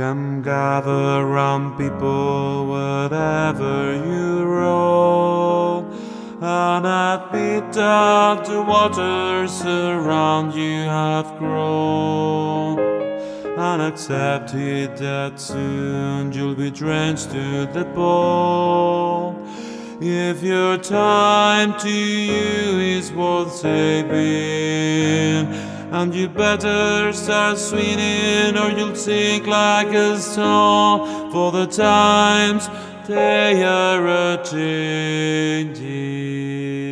Come gather round, people, wherever you roam, and admit that the waters around you have grown, and accept it that soon you'll be drenched to the bone. If your time to you is worth saving, and you better start swinging, or you'll sink like a stone, for the times they are a changing.